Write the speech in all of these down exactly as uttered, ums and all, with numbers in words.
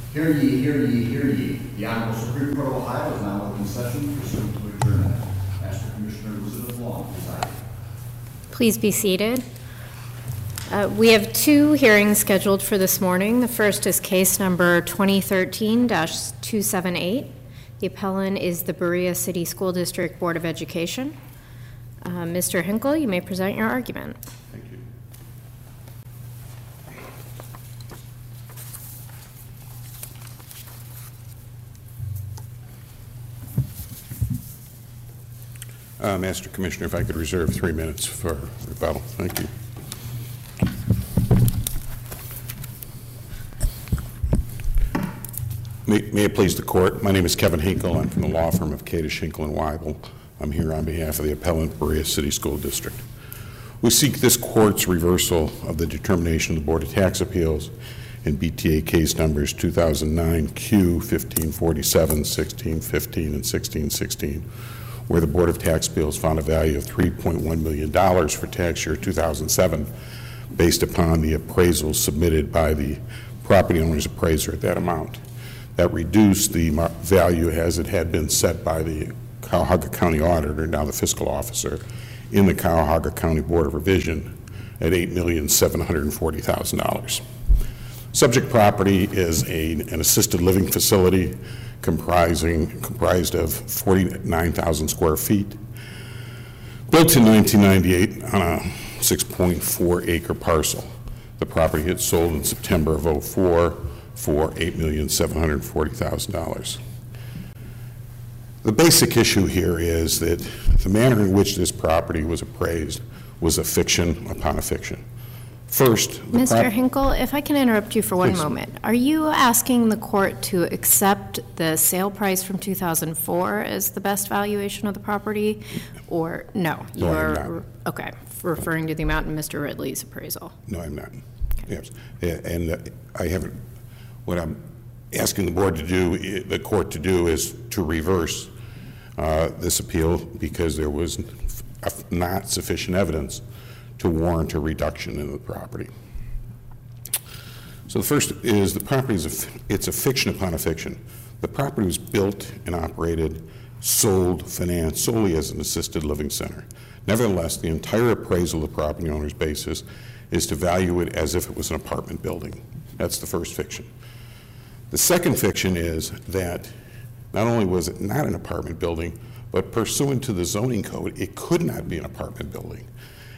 Hear ye, hear ye, hear ye. The Honorable Supreme Court of Ohio is now open session pursuant to adjournment. Master Commissioner Elizabeth Long presiding. Please be seated. Uh, we have two hearings scheduled for this morning. The first is case number twenty thirteen dash two seven eight. The appellant is the Berea City School District Board of Education. Uh, Mister Hinkle, you may present your argument. Thank you. Uh, Master Commissioner, if I could reserve three minutes for rebuttal. Thank you. May, may it please the court, my name is Kevin Hinkle. I'm from the law firm of Kadish, Hinkle, and Weibel. I'm here on behalf of the appellant, Berea City School District. We seek this court's reversal of the determination of the Board of Tax Appeals in B T A case numbers two thousand nine Q fifteen forty-seven, sixteen fifteen, and sixteen sixteen, where the Board of Tax Appeals found a value of three point one million dollars for tax year two thousand seven based upon the appraisals submitted by the property owner's appraiser at that amount. That reduced the value as it had been set by the Cuyahoga County Auditor, now the fiscal officer, in the Cuyahoga County Board of Revision at eight million seven hundred forty thousand dollars. Subject property is a, an assisted living facility comprising comprised of forty-nine thousand square feet, built in nineteen ninety-eight on a six point four acre parcel. The property had sold in September of oh four for eight million seven hundred forty thousand dollars. The basic issue here is that the manner in which this property was appraised was a fiction upon a fiction. First, Mister Hinkle, if I can interrupt you for one Please. moment. Are you asking the court to accept the sale price from two thousand four as the best valuation of the property, or no? No, I'm You're not. okay, referring to the amount in Mister Ridley's appraisal. No, I'm not. Yes, Yeah, and uh, I haven't. What I'm asking the board to do, the court to do, is to reverse uh, this appeal because there was not sufficient evidence to warrant a reduction in the property. So the first is the property is a, it's a fiction upon a fiction. The property was built and operated, sold, financed solely as an assisted living center. Nevertheless, the entire appraisal of the property owner's basis is to value it as if it was an apartment building. That's the first fiction. The second fiction is that not only was it not an apartment building, but pursuant to the zoning code, it could not be an apartment building.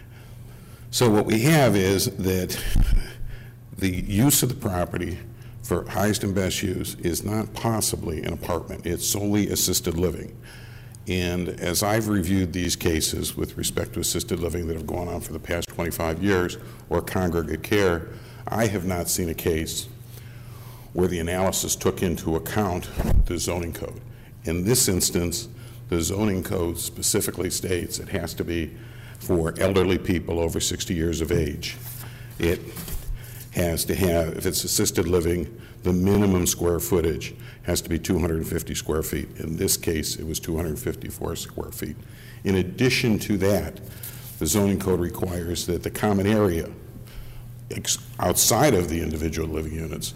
So what we have is that the use of the property for highest and best use is not possibly an apartment. It's solely assisted living. And as I've reviewed these cases with respect to assisted living that have gone on for the past twenty-five years, or congregate care, I have not seen a case where the analysis took into account the zoning code. In this instance, the zoning code specifically states it has to be for elderly people over sixty years of age. It has to have, if it's assisted living, the minimum square footage has to be two hundred fifty square feet. In this case, it was two hundred fifty-four square feet. In addition to that, the zoning code requires that the common area outside of the individual living units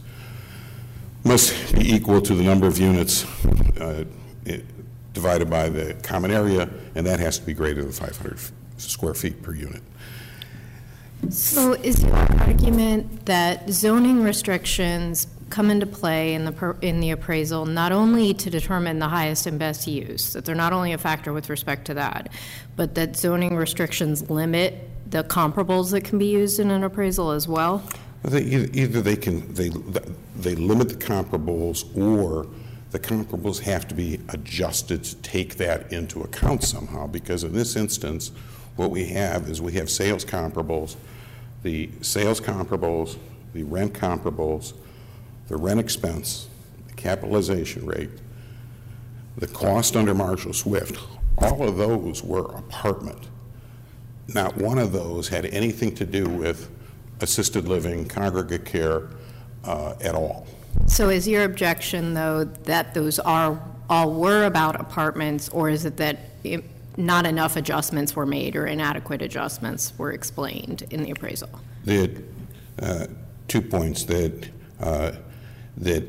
must be equal to the number of units uh, it, divided by the common area, and that has to be greater than five hundred square feet per unit. So is your argument that zoning restrictions come into play in the per, in the appraisal not only to determine the highest and best use, that they're not only a factor with respect to that, but that zoning restrictions limit the comparables that can be used in an appraisal as well? They, either, either they can they they limit the comparables, or the comparables have to be adjusted to take that into account somehow. Because in this instance, what we have is we have sales comparables, the sales comparables, the rent comparables, the rent expense, the capitalization rate, the cost under Marshall Swift. All of those were apartment. Not one of those had anything to do with assisted living, congregate care uh, at all. So is your objection, though, that those are all were about apartments, or is it that it, not enough adjustments were made or inadequate adjustments were explained in the appraisal? The uh, two points that uh, that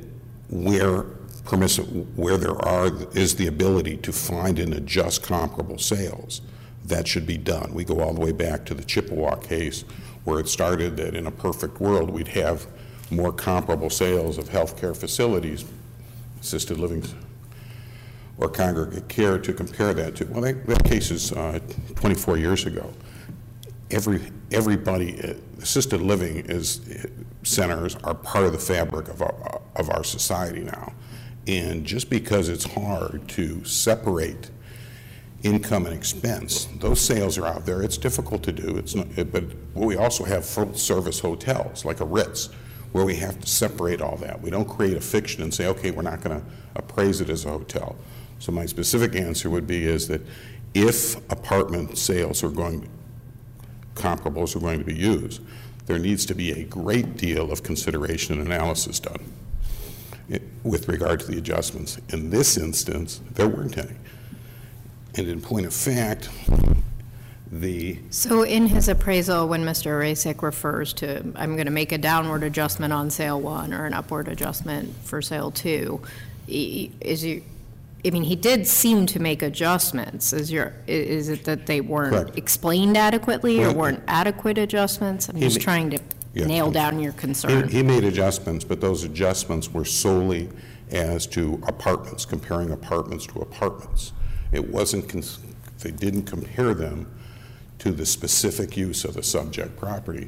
where permissive, where there are, is the ability to find and adjust comparable sales, that should be done. We go all the way back to the Chippewa case, where it started that in a perfect world, we'd have more comparable sales of healthcare facilities, assisted living, or congregate care to compare that to. Well, that, that case is uh, twenty-four years ago. Every, everybody, uh, assisted living is, uh, centers are part of the fabric of our, of our society now. And just because it's hard to separate income and expense, those sales are out there. It's difficult to do. It's not, it, but we also have full-service hotels, like a Ritz, where we have to separate all that. We don't create a fiction and say, okay, we're not going to appraise it as a hotel. So my specific answer would be is that if apartment sales are going, comparables are going to be used, there needs to be a great deal of consideration and analysis done it, with regard to the adjustments. In this instance, there weren't any. And in point of fact, the... So in his appraisal, when Mister Rasek refers to, I'm going to make a downward adjustment on sale one or an upward adjustment for sale two, is you, I mean, he did seem to make adjustments. Is your, is it that they weren't Correct. explained adequately or Well, weren't adequate adjustments? I'm he just ma- trying to Yeah. nail down your He, concern. he made adjustments, but those adjustments were solely as to apartments, comparing apartments to apartments. It wasn't, cons- they didn't compare them to the specific use of the subject property.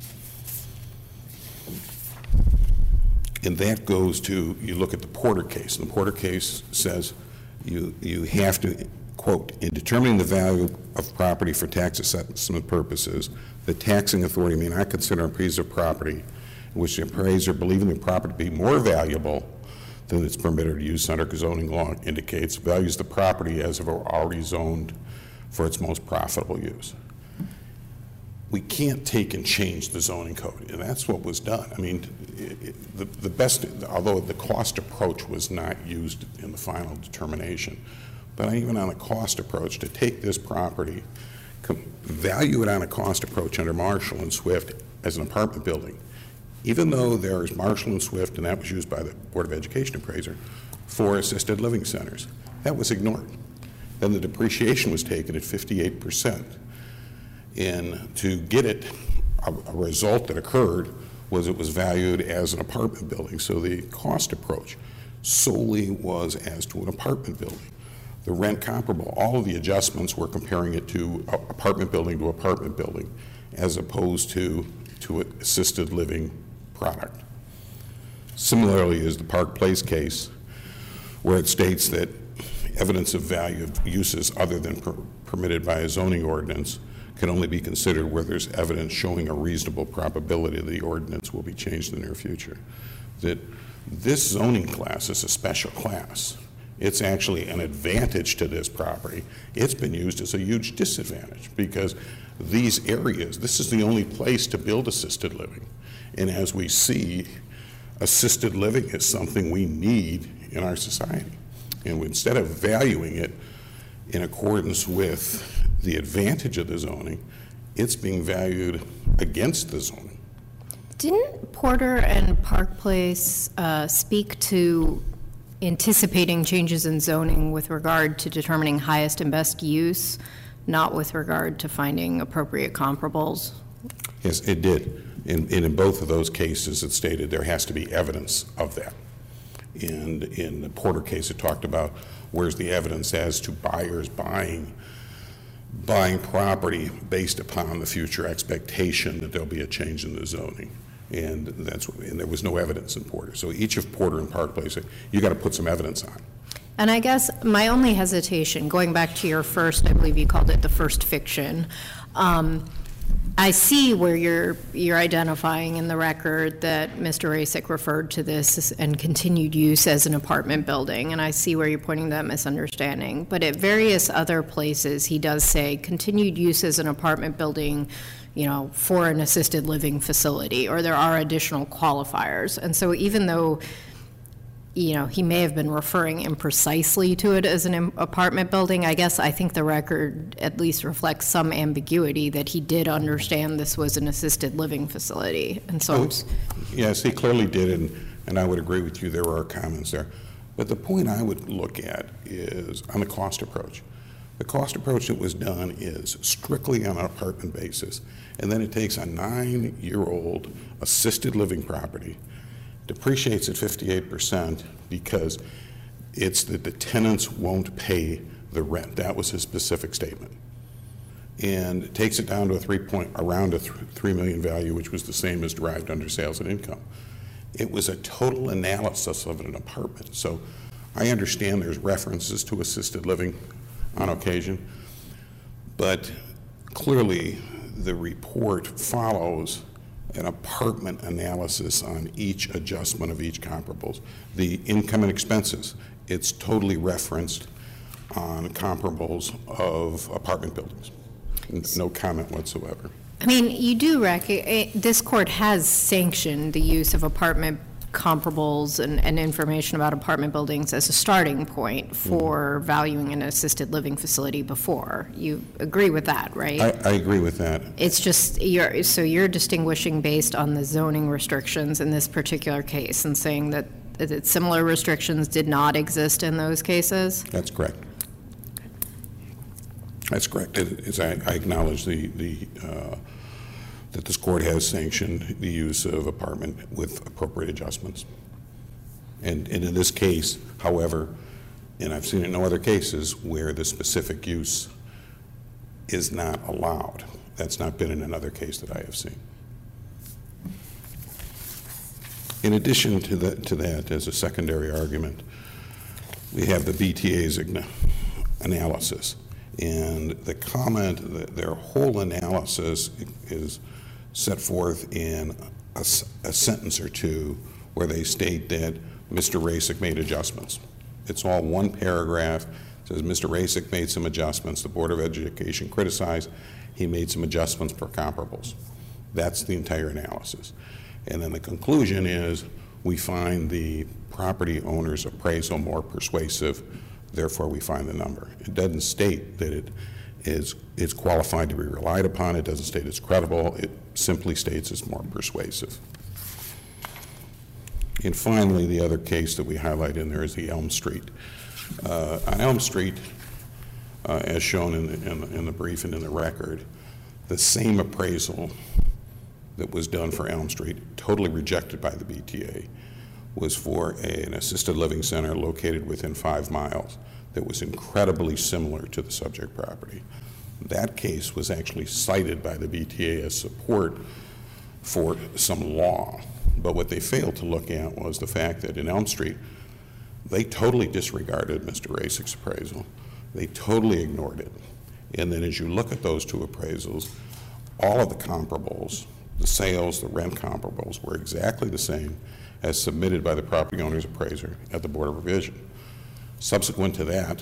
And that goes to, you look at the Porter case, and the Porter case says you, you have to, quote, in determining the value of property for tax assessment purposes, the taxing authority may not consider an appraisal of property in which the appraiser, believing the property to be more valuable than its permitted use under zoning law indicates, values the property as if it were already zoned for its most profitable use. We can't take and change the zoning code, and that's what was done. I mean, it, it, the, the best, although the cost approach was not used in the final determination, but even on a cost approach, to take this property, com- value it on a cost approach under Marshall and Swift as an apartment building, even though there is Marshall and Swift, and that was used by the Board of Education appraiser, for assisted living centers. That was ignored. Then the depreciation was taken at fifty-eight percent. And to get it, a, a result that occurred was it was valued as an apartment building. So the cost approach solely was as to an apartment building. The rent comparable, all of the adjustments were comparing it to a, apartment building to apartment building, as opposed to to an assisted living product. Similarly is the Park Place case, where it states that evidence of value of uses other than per, permitted by a zoning ordinance can only be considered where there's evidence showing a reasonable probability that the ordinance will be changed in the near future. That this zoning class is a special class. It's actually an advantage to this property. It's been used as a huge disadvantage because these areas, this is the only place to build assisted living. And as we see, assisted living is something we need in our society. And instead of valuing it in accordance with the advantage of the zoning, it's being valued against the zoning. Didn't Porter and Park Place uh, speak to anticipating changes in zoning with regard to determining highest and best use, not with regard to finding appropriate comparables? Yes, it did. And in both of those cases, it stated there has to be evidence of that. And in the Porter case, it talked about where's the evidence as to buyers buying buying property based upon the future expectation that there'll be a change in the zoning. And that's and there was no evidence in Porter. So each of Porter and Park Place, you got to put some evidence on. And I guess my only hesitation, going back to your first, I believe you called it the first fiction, um, I see where you're you're identifying in the record that Mister Rasek referred to this and continued use as an apartment building, and I see where you're pointing that misunderstanding. But at various other places, he does say continued use as an apartment building, you know, for an assisted living facility, or there are additional qualifiers. And so even though, you know, he may have been referring imprecisely to it as an im- apartment building, I guess I think the record at least reflects some ambiguity that he did understand this was an assisted living facility. And so, I'm s- Yes, he clearly did. And and I would agree with you, there are comments there. But the point I would look at is on the cost approach. The cost approach that was done is strictly on an apartment basis, and then it takes a nine-year-old assisted living property, depreciates at fifty-eight percent because it's that the tenants won't pay the rent. That was his specific statement. And takes it down to a three point, around a th three million value, which was the same as derived under sales and income. It was a total analysis of an apartment. So I understand there's references to assisted living on occasion, but clearly the report follows an apartment analysis on each adjustment of each comparables. The income and expenses, it's totally referenced on comparables of apartment buildings. No comment whatsoever. I mean, you do recognize, this court has sanctioned the use of apartment comparables and, and information about apartment buildings as a starting point for mm-hmm. valuing an assisted living facility before. You agree with that, right? I, I agree with that. It's just, you're, so you're distinguishing based on the zoning restrictions in this particular case and saying that, that similar restrictions did not exist in those cases? That's correct. That's correct. As I, I acknowledge the, the uh, that this court has sanctioned the use of apartment with appropriate adjustments. And, and in this case, however, and I've seen it in no other cases where the specific use is not allowed. That's not been in another case that I have seen. In addition to, the, to that, as a secondary argument, we have the B T A's analysis. And the comment, the, their whole analysis is set forth in a, a sentence or two where they state that Mister Rasek made adjustments. It's all one paragraph. It says Mister Rasek made some adjustments. The Board of Education criticized. He made some adjustments for comparables. That's the entire analysis. And then the conclusion is we find the property owner's appraisal more persuasive, therefore we find the number. It doesn't state that it is it's qualified to be relied upon. It doesn't state it's credible. It simply states it's more persuasive. And finally, the other case that we highlight in there is the Elm Street. Uh, on Elm Street, uh, as shown in the, in, the, in the brief and in the record, the same appraisal that was done for Elm Street, totally rejected by the B T A, was for a, an assisted living center located within five miles that was incredibly similar to the subject property. That case was actually cited by the B T A as support for some law. But what they failed to look at was the fact that in Elm Street, they totally disregarded Mister Rasek's appraisal. They totally ignored it. And then as you look at those two appraisals, all of the comparables, the sales, the rent comparables, were exactly the same as submitted by the property owner's appraiser at the Board of Revision. Subsequent to that,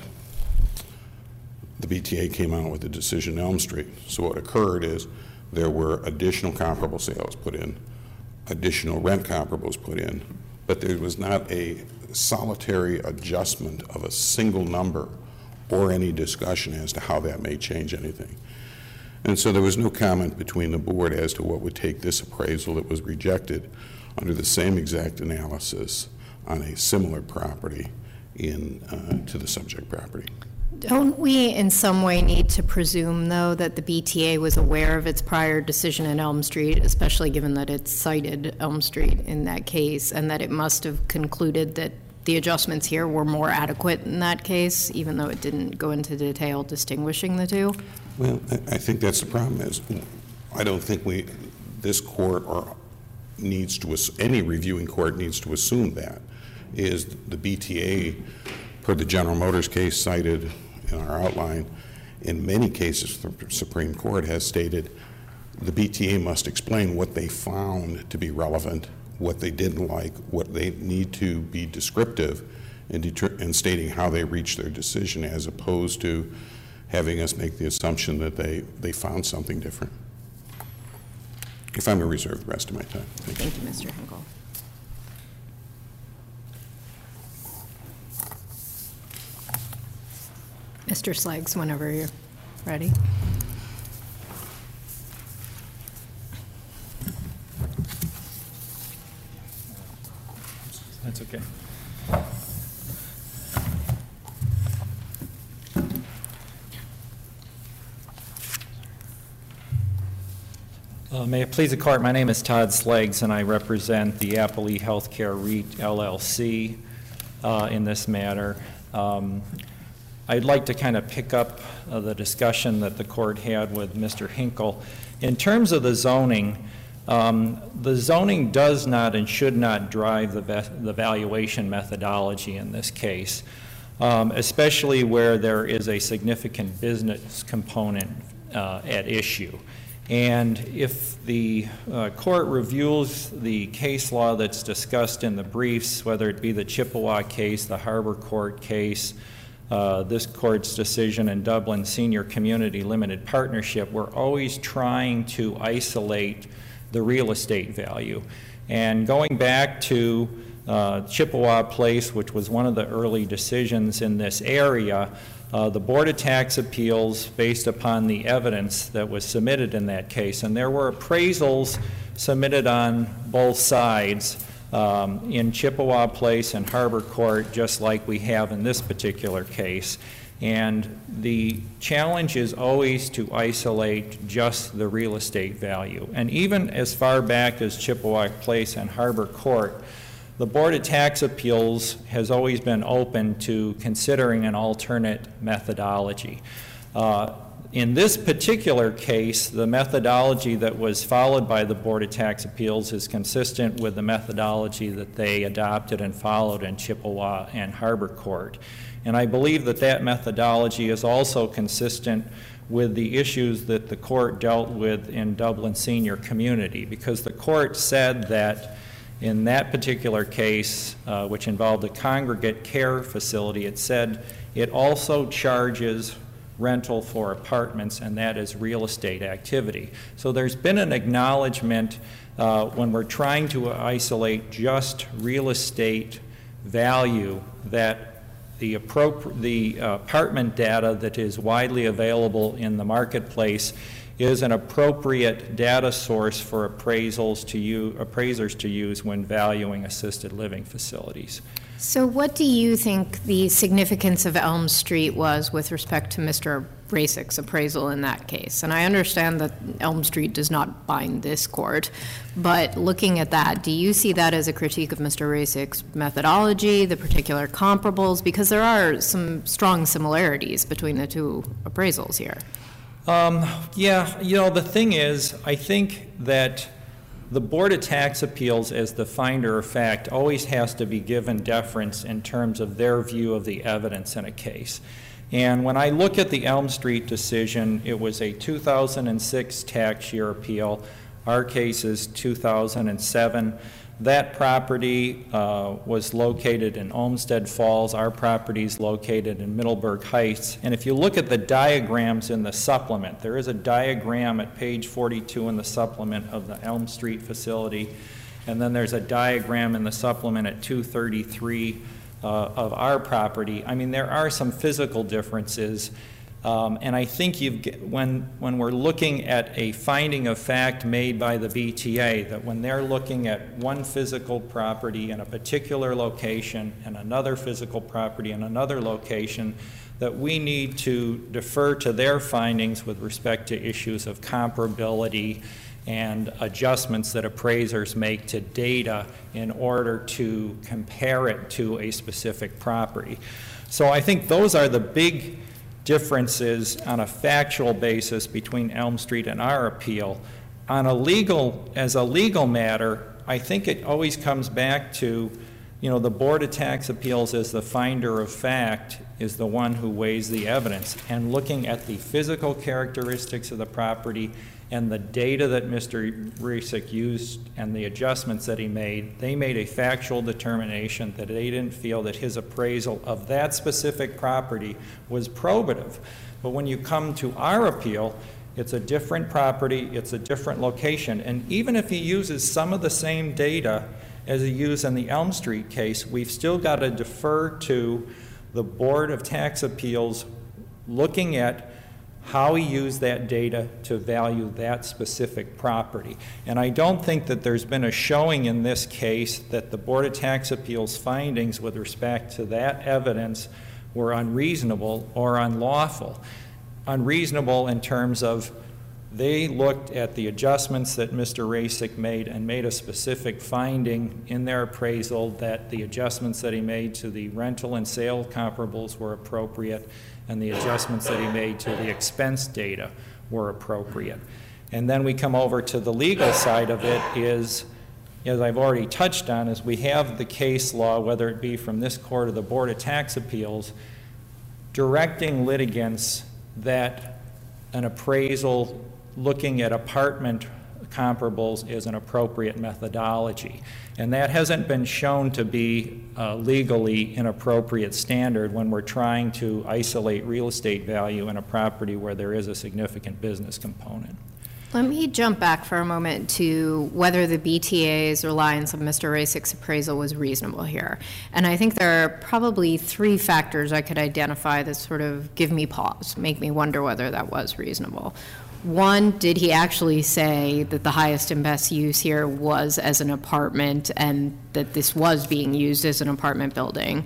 the B T A came out with a decision in Elm Street. So what occurred is there were additional comparable sales put in, additional rent comparables put in, but there was not a solitary adjustment of a single number or any discussion as to how that may change anything. And so there was no comment between the board as to what would take this appraisal that was rejected under the same exact analysis on a similar property in uh, to the subject property. Don't we in some way need to presume, though, that the B T A was aware of its prior decision in Elm Street, especially given that it cited Elm Street in that case, and that it must have concluded that the adjustments here were more adequate in that case, even though it didn't go into detail distinguishing the two? Well, I think that's the problem is I don't think we, this court or needs to, any reviewing court needs to assume that, is the B T A, per the General Motors case cited in our outline, in many cases the Supreme Court has stated the B T A must explain what they found to be relevant, what they didn't like, what they need to be descriptive in, deter in stating how they reached their decision, as opposed to having us make the assumption that they, they found something different. If I'm going to reserve the rest of my time. Thank, Thank you, Mister Hinkle. Mister Sleggs, whenever you're ready. Okay. Uh, may it please the court, my name is Todd Sleggs, and I represent the Appley Healthcare REIT L L C uh, in this matter. Um, I'd like to kind of pick up uh, the discussion that the court had with Mister Hinkle. In terms of the zoning, um, the zoning does not and should not drive the, the valuation methodology in this case, um, especially where there is a significant business component uh, at issue. And if the uh, court reviews the case law that's discussed in the briefs, whether it be the Chippewa case, the Harbor Court case, uh, this court's decision in Dublin Senior Community Limited Partnership, we're always trying to isolate the real estate value. And going back to uh, Chippewa Place, which was one of the early decisions in this area, Uh, the Board of Tax Appeals, based upon the evidence that was submitted in that case, and there were appraisals submitted on both sides um, in Chippewa Place and Harbor Court, just like we have in this particular case. And the challenge is always to isolate just the real estate value. And even as far back as Chippewa Place and Harbor Court, the Board of Tax Appeals has always been open to considering an alternate methodology. Uh, in this particular case, the methodology that was followed by the Board of Tax Appeals is consistent with the methodology that they adopted and followed in Chippewa and Harbor Court. And I believe that that methodology is also consistent with the issues that the court dealt with in Dublin Senior Community, because the court said that in that particular case, uh, which involved a congregate care facility, it said it also charges rental for apartments, and that is real estate activity. So there's been an acknowledgement uh, when we're trying to isolate just real estate value that the, appropri- the uh, apartment data that is widely available in the marketplace is an appropriate data source for appraisals to use, appraisers to use when valuing assisted living facilities. So what do you think the significance of Elm Street was with respect to Mister Bracek's appraisal in that case? And I understand that Elm Street does not bind this court, but looking at that, do you see that as a critique of Mister Bracek's methodology, the particular comparables? Because there are some strong similarities between the two appraisals here. Um, yeah, you know, the thing is, I think that the Board of Tax Appeals, as the finder of fact, always has to be given deference in terms of their view of the evidence in a case. And when I look at the Elm Street decision, it was a two thousand six tax year appeal. Our case is two thousand seven. That property uh, was located in Olmsted Falls. Our property is located in Middleburg Heights. And if you look at the diagrams in the supplement, there is a diagram at page forty-two in the supplement of the Elm Street facility. And then there's a diagram in the supplement at two thirty-three uh, of our property. I mean, there are some physical differences. Um, and I think you've, when, when we're looking at a finding of fact made by the B T A, that when they're looking at one physical property in a particular location and another physical property in another location, that we need to defer to their findings with respect to issues of comparability and adjustments that appraisers make to data in order to compare it to a specific property. So I think those are the big differences on a factual basis between Elm Street and our appeal. On a legal, as a legal matter, I think it always comes back to, you know, the Board of Tax Appeals as the finder of fact is the one who weighs the evidence, and looking at the physical characteristics of the property and the data that Mister Bracek used and the adjustments that he made, they made a factual determination that they didn't feel that his appraisal of that specific property was probative. But when you come to our appeal, it's a different property, it's a different location, and even if he uses some of the same data as he used in the Elm Street case, we've still got to defer to the Board of Tax Appeals looking at how he used that data to value that specific property. And I don't think that there's been a showing in this case that the Board of Tax Appeals findings with respect to that evidence were unreasonable or unlawful. Unreasonable in terms of they looked at the adjustments that Mister Rasek made and made a specific finding in their appraisal that the adjustments that he made to the rental and sale comparables were appropriate, and the adjustments that he made to the expense data were appropriate. And then we come over to the legal side of it is, as I've already touched on, is we have the case law, whether it be from this court or the Board of Tax Appeals, directing litigants that an appraisal looking at apartment comparables is an appropriate methodology. And that hasn't been shown to be a legally inappropriate standard when we're trying to isolate real estate value in a property where there is a significant business component. Let me jump back for a moment to whether the B T A's reliance on Mister Rasek's appraisal was reasonable here. And I think there are probably three factors I could identify that sort of give me pause, make me wonder whether that was reasonable. One, did he actually say that the highest and best use here was as an apartment and that this was being used as an apartment building?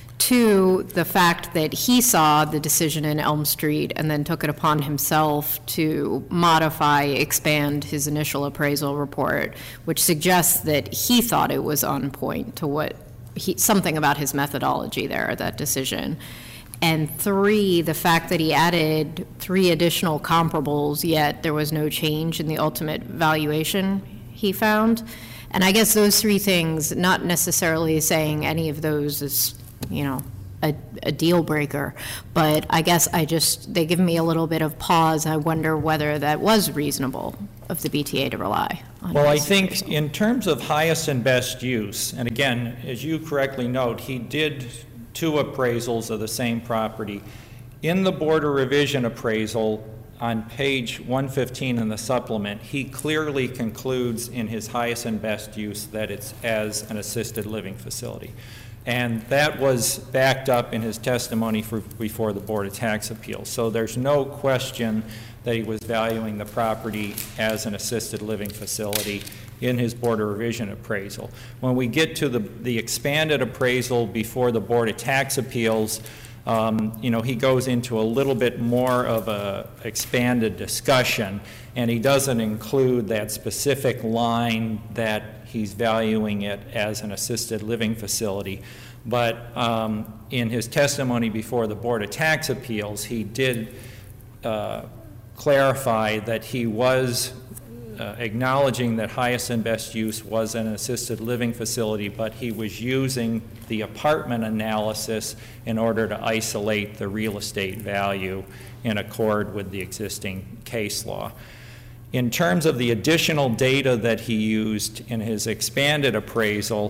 Two, the fact that he saw the decision in Elm Street and then took it upon himself to modify, expand his initial appraisal report, which suggests that he thought it was on point to what he, something about his methodology there, that decision. And three, the fact that he added three additional comparables, yet there was no change in the ultimate valuation he found. And I guess those three things, not necessarily saying any of those is, you know, a, a deal breaker, but I guess I just, they give me a little bit of pause. I wonder whether that was reasonable of the B T A to rely on. Well, I think appraisal. In terms of highest and best use, and again, as you correctly note, he did two appraisals of the same property. In the Board of Revision appraisal on page one fifteen in the supplement, he clearly concludes in his highest and best use that it's as an assisted living facility. And that was backed up in his testimony for, before the Board of Tax Appeals. So there's no question that he was valuing the property as an assisted living facility in his Board of Revision appraisal. When we get to the, the expanded appraisal before the Board of Tax Appeals, um, you know, he goes into a little bit more of a expanded discussion, and he doesn't include that specific line that he's valuing it as an assisted living facility. But um, in his testimony before the Board of Tax Appeals, he did uh, clarify that he was Uh, acknowledging that highest and best use was an assisted living facility, but he was using the apartment analysis in order to isolate the real estate value in accord with the existing case law. In terms of the additional data that he used in his expanded appraisal,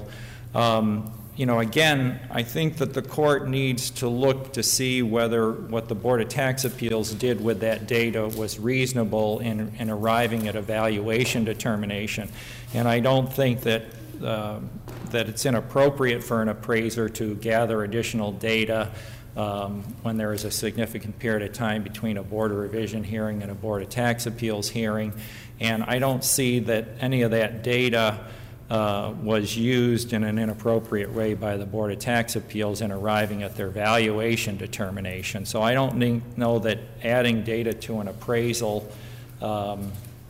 um, you know, again, I think that the court needs to look to see whether what the Board of Tax Appeals did with that data was reasonable in, in arriving at a valuation determination. And I don't think that, uh, that it's inappropriate for an appraiser to gather additional data um, when there is a significant period of time between a Board of Revision hearing and a Board of Tax Appeals hearing. And I don't see that any of that data Uh, was used in an inappropriate way by the Board of Tax Appeals in arriving at their valuation determination. So I don't need, know that adding data to an appraisal um,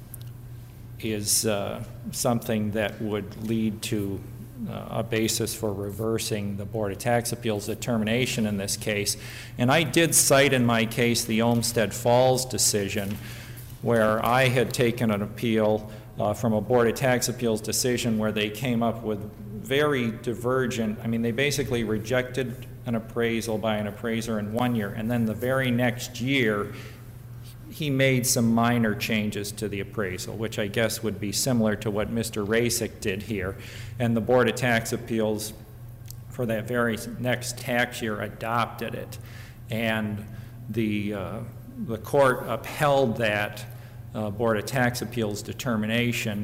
is uh, something that would lead to uh, a basis for reversing the Board of Tax Appeals determination in this case. And I did cite in my case the Olmsted Falls decision, where I had taken an appeal Uh, from a Board of Tax Appeals decision where they came up with very divergent, I mean, they basically rejected an appraisal by an appraiser in one year, and then the very next year, he made some minor changes to the appraisal, which I guess would be similar to what Mister Rasek did here. And the Board of Tax Appeals, for that very next tax year, adopted it. And the, uh, the court upheld that Uh, Board of Tax Appeals determination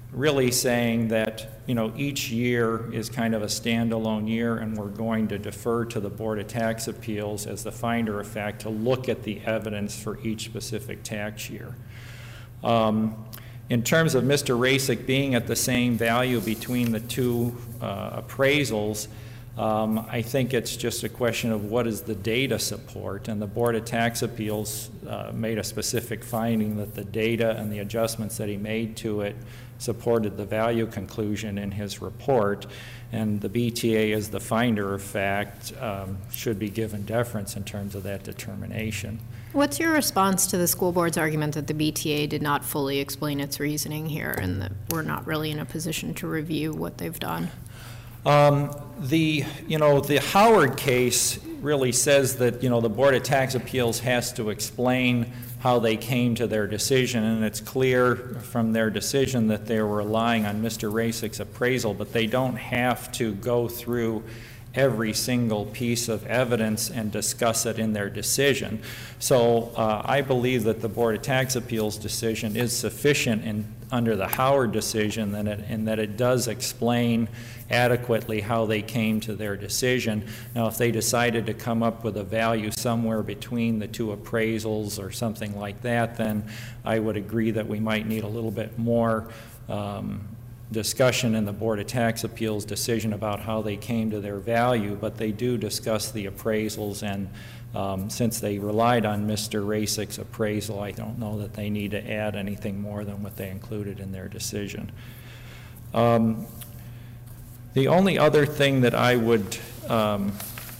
really saying that, you know, each year is kind of a standalone year, and we're going to defer to the Board of Tax Appeals as the finder of fact to look at the evidence for each specific tax year. Um, in terms of Mister Rasick being at the same value between the two uh, appraisals, um, I think it's just a question of what does the data support, and the Board of Tax Appeals uh, made a specific finding that the data and the adjustments that he made to it supported the value conclusion in his report, and the B T A, as the finder of fact, um, should be given deference in terms of that determination. What's your response to the school board's argument that the B T A did not fully explain its reasoning here and that we're not really in a position to review what they've done? Um, the, you know, the Howard case really says that, you know, the Board of Tax Appeals has to explain how they came to their decision, and it's clear from their decision that they were relying on Mister Rasick's appraisal, but they don't have to go through every single piece of evidence and discuss it in their decision. So uh, I believe that the Board of Tax Appeals decision is sufficient in, under the Howard decision, that it, and that it does explain adequately how they came to their decision. Now, if they decided to come up with a value somewhere between the two appraisals or something like that, then I would agree that we might need a little bit more um, discussion in the Board of Tax Appeals decision about how they came to their value, but they do discuss the appraisals, and um, since they relied on Mister Rasick's appraisal, I don't know that they need to add anything more than what they included in their decision. Um, the only other thing that I would um,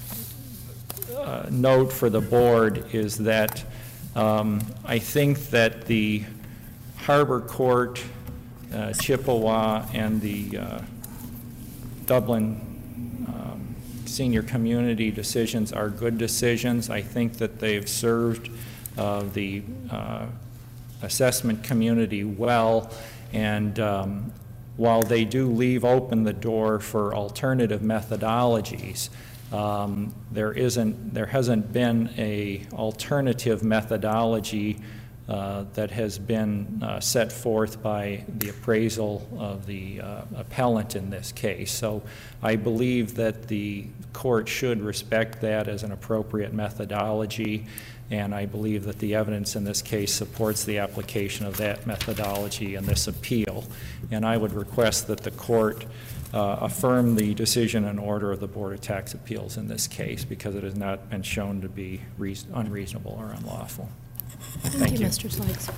uh, note for the board is that um, I think that the Harbor Court, Uh, Chippewa, and the uh, Dublin um, senior community decisions are good decisions. I think that they've served uh, the uh, assessment community well, and um, while they do leave open the door for alternative methodologies, um, there isn't, there hasn't been a alternative methodology Uh, that has been uh, set forth by the appraisal of the uh, appellant in this case. So I believe that the court should respect that as an appropriate methodology, and I believe that the evidence in this case supports the application of that methodology in this appeal. And I would request that the court uh, affirm the decision and order of the Board of Tax Appeals in this case, because it has not been shown to be reason- unreasonable or unlawful. Thank, Thank you, you. Mister Sleggs.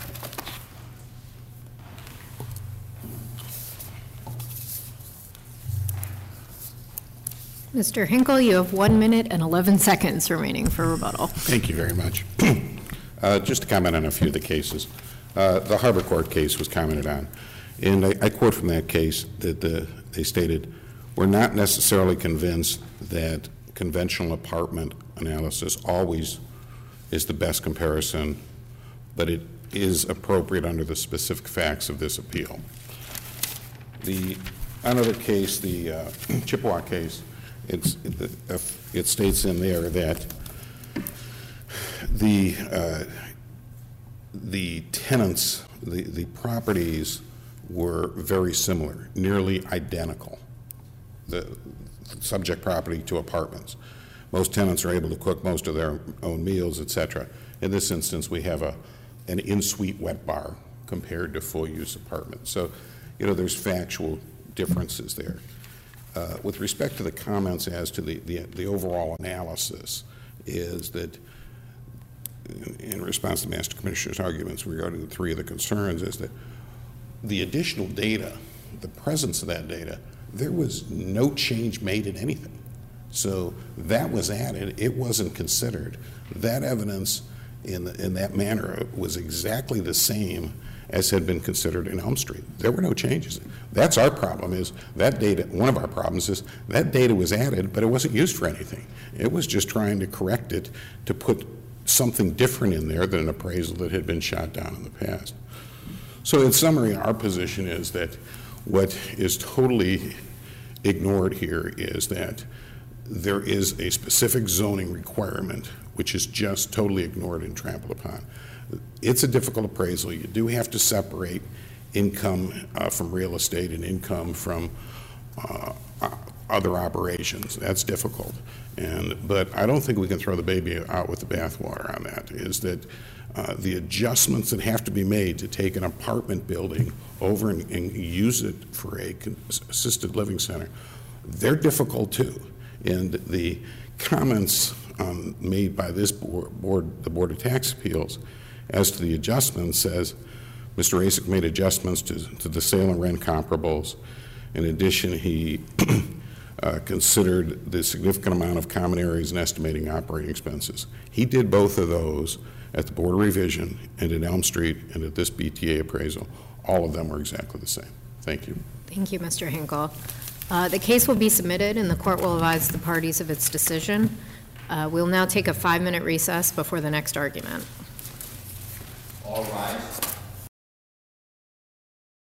Mister Hinkle, you have one minute and eleven seconds remaining for rebuttal. Thank you very much. uh, just to comment on a few of the cases. Uh, the Harbor Court case was commented on, and I, I quote from that case that the, they stated, "We're not necessarily convinced that conventional apartment analysis always is the best comparison, but it is appropriate under the specific facts of this appeal." The another case, the uh, Chippewa case, it's, it, it states in there that the uh, the tenants, the, the properties were very similar, nearly identical, the subject property to apartments. Most tenants are able to cook most of their own meals, et cetera. In this instance, we have a, an in-suite wet bar compared to full-use apartments. So, you know, there's factual differences there. Uh, with respect to the comments as to the, the, the overall analysis, is that in, in response to the Master Commissioner's arguments regarding the three of the concerns, is that the additional data, the presence of that data, there was no change made in anything. So that was added. It wasn't considered. That evidence in, the, in that manner was exactly the same as had been considered in Elm Street. There were no changes. That's our problem, is that data, one of our problems is that data was added, but it wasn't used for anything. It was just trying to correct it to put something different in there than an appraisal that had been shot down in the past. So in summary, our position is that what is totally ignored here is that there is a specific zoning requirement which is just totally ignored and trampled upon. It's a difficult appraisal. You do have to separate income uh, from real estate and income from uh, other operations. That's difficult. And, but I don't think we can throw the baby out with the bathwater on that, is that uh, the adjustments that have to be made to take an apartment building over and, and use it for a assisted living center, they're difficult too. And the comments um, made by this board, board, the Board of Tax Appeals, as to the adjustments says, Mister Asik made adjustments to, to the sale and rent comparables. In addition, he uh, considered the significant amount of common areas and estimating operating expenses. He did both of those at the Board of Revision and at Elm Street and at this B T A appraisal. All of them were exactly the same. Thank you. Thank you, Mister Hinkle. Uh, the case will be submitted and the court will advise the parties of its decision. Uh, we'll now take a five-minute recess before the next argument. All rise.